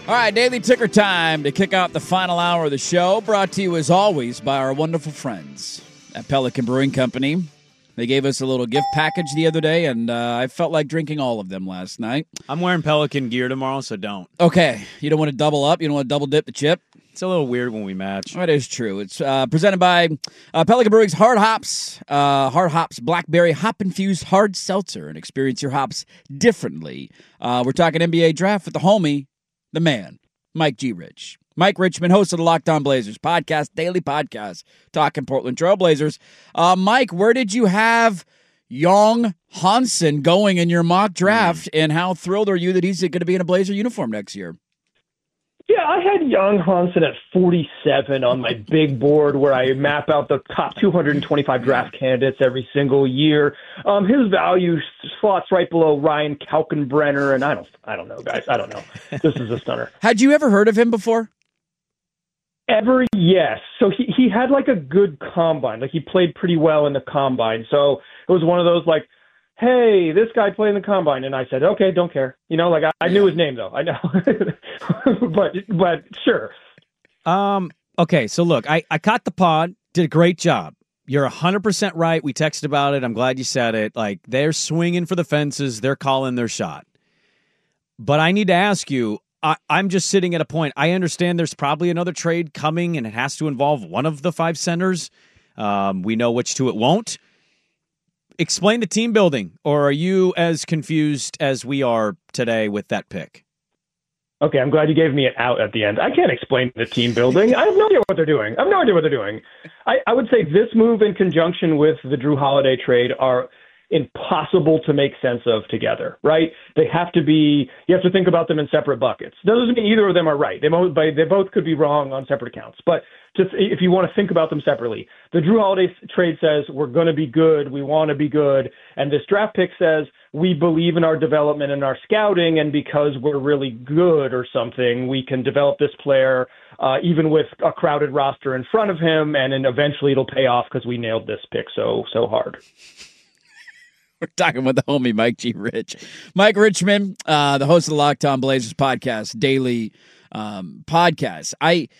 All right, daily ticker time to kick out the final hour of the show. Brought to you, as always, by our wonderful friends at Pelican Brewing Company. They gave us a little gift package the other day, and I felt like drinking all of them last night. I'm wearing Pelican gear tomorrow, so don't. Okay, you don't want to double up? You don't want to double dip the chip? It's a little weird when we match. That is true. It's presented by Pelican Brewing's Hard Hops Blackberry Hop-Infused Hard Seltzer, and experience your hops differently. We're talking NBA Draft with the homie, the man, Mike G. Rich. Mike Richmond, host of the Locked On Blazers podcast, daily podcast, talking Portland Trail Blazers. Mike, where did you have Young Hansen going in your mock draft, and how thrilled are you that he's going to be in a Blazer uniform next year? Yeah, I had Young Hansen at 47 on my big board where I map out the top 225 draft candidates every single year. His value slots right below Ryan Kalkenbrenner, and I don't know, guys. I don't know. This is a stunner. Had you ever heard of him before? Yes. So he had like a good combine. Like he played pretty well in the combine. So it was one of those like, hey, this guy played in the combine. And I said, okay, don't care. You know, like I knew his name though. I know. but sure. Okay. So look, I caught the pod, did a great job. You're 100% right. We texted about it. I'm glad you said it. Like they're swinging for the fences. They're calling their shot. But I need to ask you, I'm just sitting at a point. I understand there's probably another trade coming, and it has to involve one of the five centers. We know which two it won't. Explain the team building, or are you as confused as we are today with that pick? Okay, I'm glad you gave me an out at the end. I can't explain the team building. I have no idea what they're doing. I would say this move in conjunction with the Drew Holiday trade are impossible to make sense of together, right? They have to be, you have to think about them in separate buckets. That doesn't mean either of them are right. They both could be wrong on separate accounts. But just if you want to think about them separately, the Drew Holiday trade says we're going to be good, we want to be good, and this draft pick says we believe in our development and our scouting, and because we're really good or something, we can develop this player even with a crowded roster in front of him, and then eventually it'll pay off because we nailed this pick so hard. We're talking with the homie Mike G. Rich. Mike Richmond, the host of the Locked On Blazers podcast, daily podcast.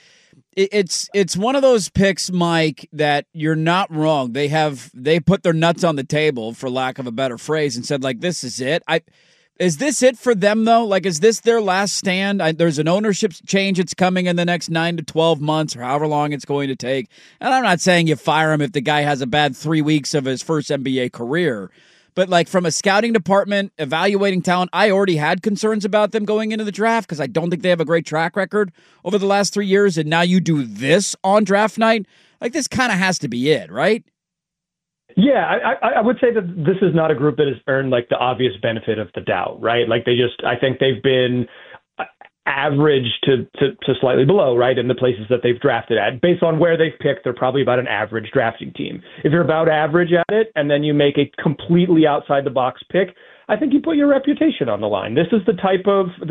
It's one of those picks, Mike, that you're not wrong. They put their nuts on the table, for lack of a better phrase, and said, like, this is it. Is this it for them, though? Like, is this their last stand? There's an ownership change that's coming in the next 9 to 12 months, or however long it's going to take. And I'm not saying you fire him if the guy has a bad 3 weeks of his first NBA career. But, like, from a scouting department, evaluating talent, I already had concerns about them going into the draft because I don't think they have a great track record over the last 3 years. And now you do this on draft night? Like, this kind of has to be it, right? Yeah, I would say that this is not a group that has earned, like, the obvious benefit of the doubt, right? Like, I think they've been average to slightly below, right, in the places that they've drafted at. Based on where they've picked, they're probably about an average drafting team. If you're about average at it and then you make a completely outside the box pick, I think you put your reputation on the line. This is the type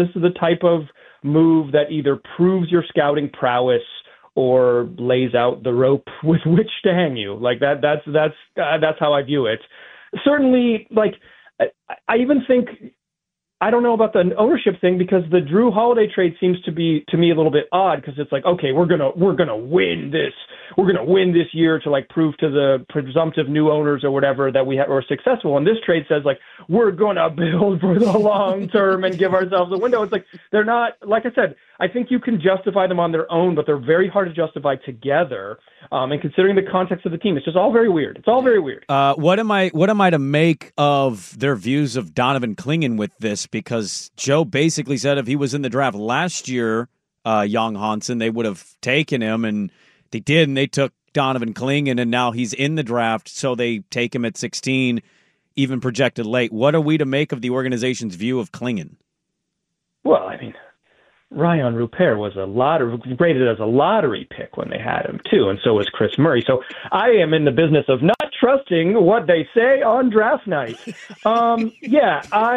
of move that either proves your scouting prowess or lays out the rope with which to hang you. Like that's how I view it. Certainly, like I even think, I don't know about the ownership thing, because the Drew Holiday trade seems to be, to me, a little bit odd, because it's like, okay, we're gonna win this. We're gonna win this year to, like, prove to the presumptive new owners or whatever that we're successful. And this trade says, like, we're gonna build for the long term and give ourselves a window. It's like, they're not, like I said, I think you can justify them on their own, but they're very hard to justify together. And considering the context of the team, it's just all very weird. It's all very weird. What am I to make of their views of Donovan Clingan with this? Because Joe basically said if he was in the draft last year, Young Hansen, they would have taken him, and they did, and they took Donovan Clingan, and now he's in the draft, so they take him at 16, even projected late. What are we to make of the organization's view of Clingan? Well, I mean, Ryan Rupert was rated as a lottery pick when they had him too, and so was Chris Murray. So I am in the business of not trusting what they say on draft night. Yeah,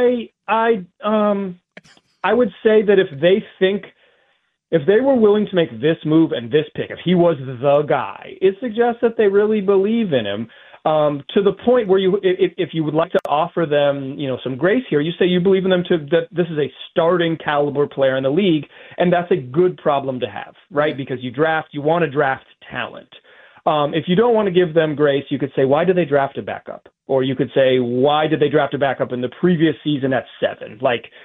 I would say that if they were willing to make this move and this pick, if he was the guy, it suggests that they really believe in him. to the point where if you would like to offer them, some grace here, you say you believe in them that this is a starting caliber player in the league, and that's a good problem to have, right? Because you want to draft talent. If you don't want to give them grace, you could say, why did they draft a backup? Or you could say, why did they draft a backup in the previous season at 7?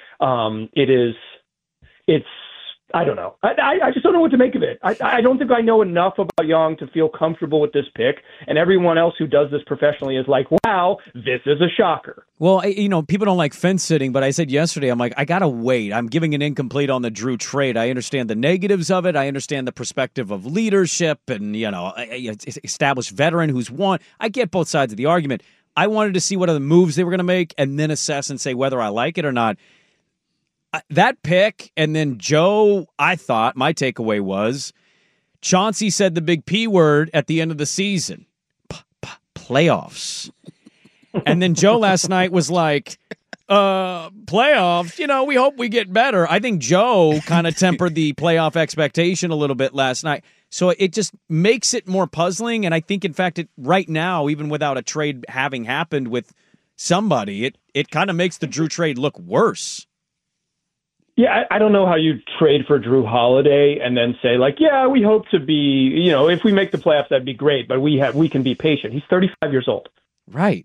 I don't know. I just don't know what to make of it. I don't think I know enough about Young to feel comfortable with this pick. And everyone else who does this professionally is like, wow, this is a shocker. Well, people don't like fence sitting, but I said yesterday, I'm like, I got to wait. I'm giving an incomplete on the Drew trade. I understand the negatives of it. I understand the perspective of leadership and, established veteran who's won. I get both sides of the argument. I wanted to see what other moves they were going to make and then assess and say whether I like it or not. That pick, and then Joe, I thought, my takeaway was, Chauncey said the big P word at the end of the season. Playoffs. And then Joe last night was like, playoffs, we hope we get better. I think Joe kind of tempered the playoff expectation a little bit last night. So it just makes it more puzzling. And I think, in fact, right now, even without a trade having happened with somebody, it kind of makes the Drew trade look worse. Yeah, I don't know how you trade for Drew Holiday and then say, we hope to be, if we make the playoffs, that'd be great, but we can be patient. He's 35 years old. Right.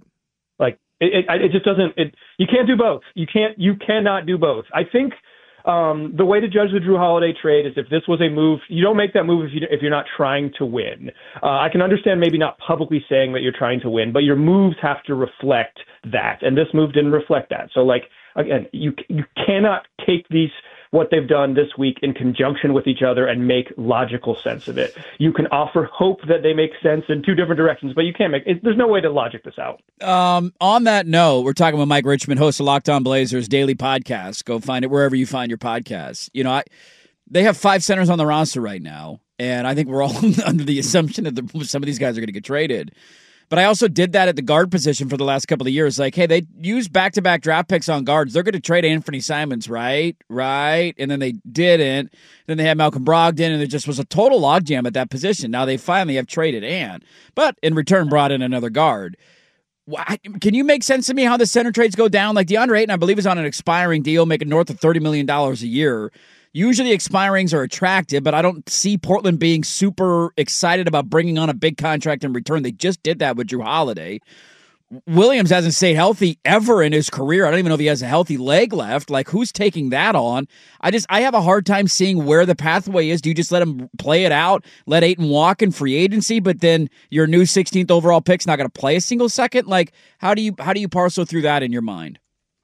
It just doesn't, you can't do both. You cannot do both. I think the way to judge the Drew Holiday trade is if this was a move, you don't make that move if you're not trying to win. I can understand maybe not publicly saying that you're trying to win, but your moves have to reflect that. And this move didn't reflect that. So again, you cannot take what they've done this week in conjunction with each other and make logical sense of it. You can offer hope that they make sense in two different directions, but you can't there's no way to logic this out. On that note, we're talking with Mike Richmond, host of Locked On Blazers daily podcast. Go find it wherever you find your podcasts. They have 5 centers on the roster right now, and I think we're all under the assumption that some of these guys are going to get traded. But I also did that at the guard position for the last couple of years. Hey, they used back-to-back draft picks on guards. They're going to trade Anthony Simons, right? And then they didn't. Then they had Malcolm Brogdon, and it just was a total logjam at that position. Now they finally have traded Ant, but in return brought in another guard. Can you make sense to me how the center trades go down? DeAndre Ayton, I believe, is on an expiring deal, making north of $30 million a year. Usually expirings are attractive, but I don't see Portland being super excited about bringing on a big contract in return. They just did that with Drew Holiday. Williams hasn't stayed healthy ever in his career. I don't even know if he has a healthy leg left. Who's taking that on? I have a hard time seeing where the pathway is. Do you just let him play it out, let Ayton walk in free agency, but then your new 16th overall pick's not going to play a single second? How do you parcel through that in your mind?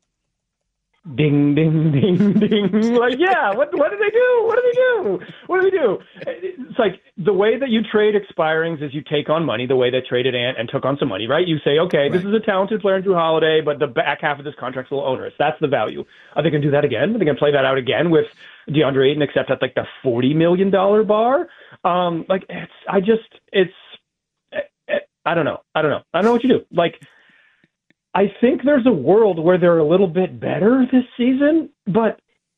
Ding, ding, ding, ding. What do they do? What do they do? It's the way that you trade expirings is you take on money, the way they traded Ant and took on some money, right? You say, okay, This is a talented player in Drew Holiday, but the back half of this contract's a little onerous. That's the value. Are they going to do that again? Are they going to play that out again with DeAndre Ayton, except at the $40 million bar? I don't know. I don't know what you do. I think there's a world where they're a little bit better this season, but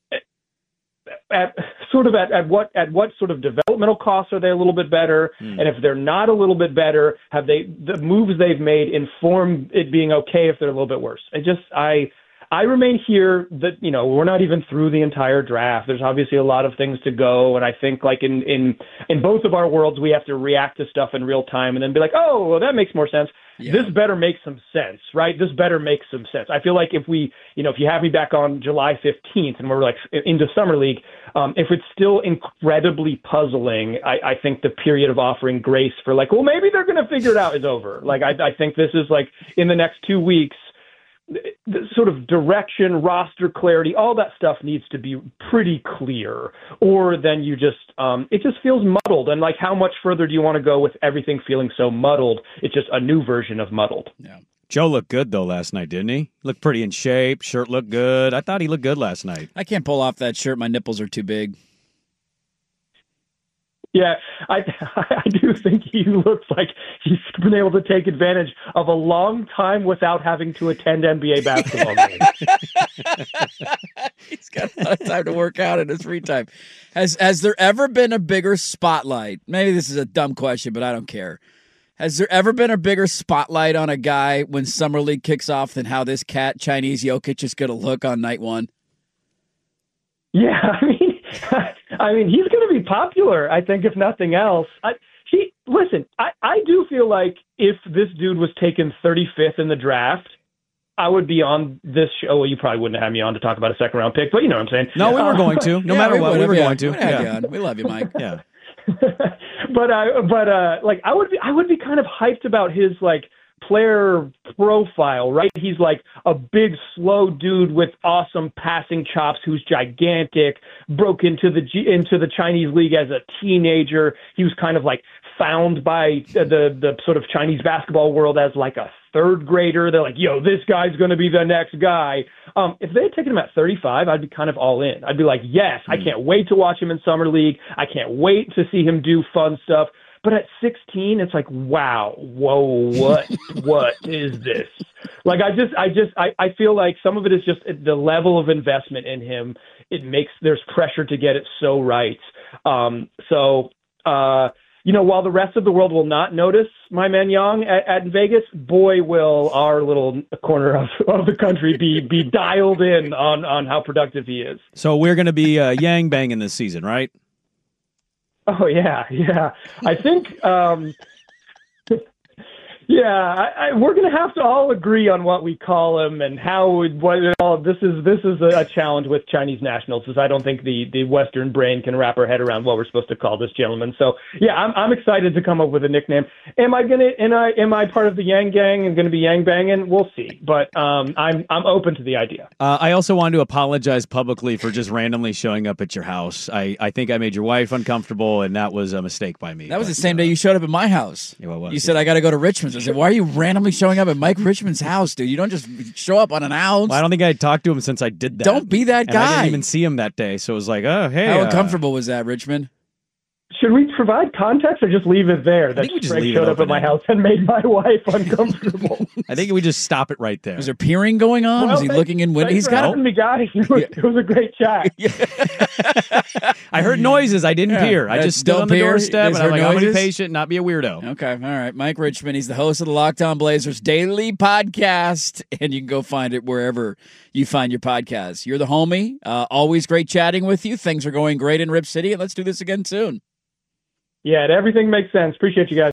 at what sort of developmental costs are they a little bit better? And if they're not a little bit better, have the moves they've made inform it being okay if they're a little bit worse? I remain here that, we're not even through the entire draft. There's obviously a lot of things to go. And I think in both of our worlds, we have to react to stuff in real time and then be like, oh, well, that makes more sense. Yeah. This better make some sense, right? This better make some sense. I feel like if you have me back on July 15th and we're into Summer League, if it's still incredibly puzzling, I think the period of offering grace for maybe they're going to figure it out is over. I think this is in the next 2 weeks, the sort of direction, roster clarity, all that stuff needs to be pretty clear, or then you just it just feels muddled. And how much further do you want to go with everything feeling so muddled? It's just a new version of muddled. Yeah. Joe looked good though last night, didn't he? Looked pretty in shape. Shirt looked good. I thought he looked good last night. I can't pull off that shirt. My nipples are too big. Yeah, I do think he looks like he's been able to take advantage of a long time without having to attend NBA basketball games. He's got a lot of time to work out in his free time. Has there ever been a bigger spotlight? Maybe this is a dumb question, but I don't care. Has there ever been a bigger spotlight on a guy when Summer League kicks off than how this cat, Chinese Jokic, is going to look on night one? Yeah, I mean, he's going to be popular, I think, if nothing else. I do feel like if this dude was taken 35th in the draft, I would be on this show. Well, you probably wouldn't have me on to talk about a second-round pick, but you know what I'm saying. No, we were going to. No matter what, we were going to. Yeah. We love you, Mike. Yeah. but I would be kind of hyped about his like player profile, right? He's like a big, slow dude with awesome passing chops who's gigantic, broke into the Chinese league as a teenager. He was kind of like found by the sort of Chinese basketball world as like a third grader. They're like, yo, this guy's going to be the next guy. If they had taken him at 35, I'd be kind of all in. I'd be like, yes, I can't wait to watch him in Summer League. I can't wait to see him do fun stuff. But at 16, it's like, wow, whoa, what is this? Like, I feel like some of it is just the level of investment in him. There's pressure to get it so right. While the rest of the world will not notice my man Yang at Vegas, boy, will our little corner of the country be dialed in on how productive he is. So we're going to be Yang banging this season, right? Oh, yeah. I think, we're going to have to all agree on what we call him and this is a challenge with Chinese nationals, because I don't think the Western brain can wrap our head around what we're supposed to call this gentleman. So, yeah, I'm excited to come up with a nickname. Am I part of the Yang gang and going to be Yang banging? We'll see. But I'm open to the idea. I also wanted to apologize publicly for just randomly showing up at your house. I think I made your wife uncomfortable, and that was a mistake by me. That was the same day you showed up at my house. Yeah, you said, I got to go to Richmond's. I said, why are you randomly showing up at Mike Richmond's house, dude? You don't just show up unannounced. Well, I don't think I had talked to him since I did that. Don't be that guy. I didn't even see him that day, so it was like, oh, hey. How uncomfortable was that, Richmond? Should we provide context or just leave it there? That Craig showed up at my house and made my wife uncomfortable. I think we just stop it right there. Was there peering going on? Was he looking in windows? He's got me, guys. It was a great chat. I heard noises. I didn't peer. I just stood on the doorstep, and I'm like, I'm going to be patient, not be a weirdo. Okay, all right. Mike Richmond, he's the host of the Locked On Blazers Daily Podcast, and you can go find it wherever you find your podcasts. You're the homie. Always great chatting with you. Things are going great in Rip City, and let's do this again soon. Yeah, everything makes sense. Appreciate you guys.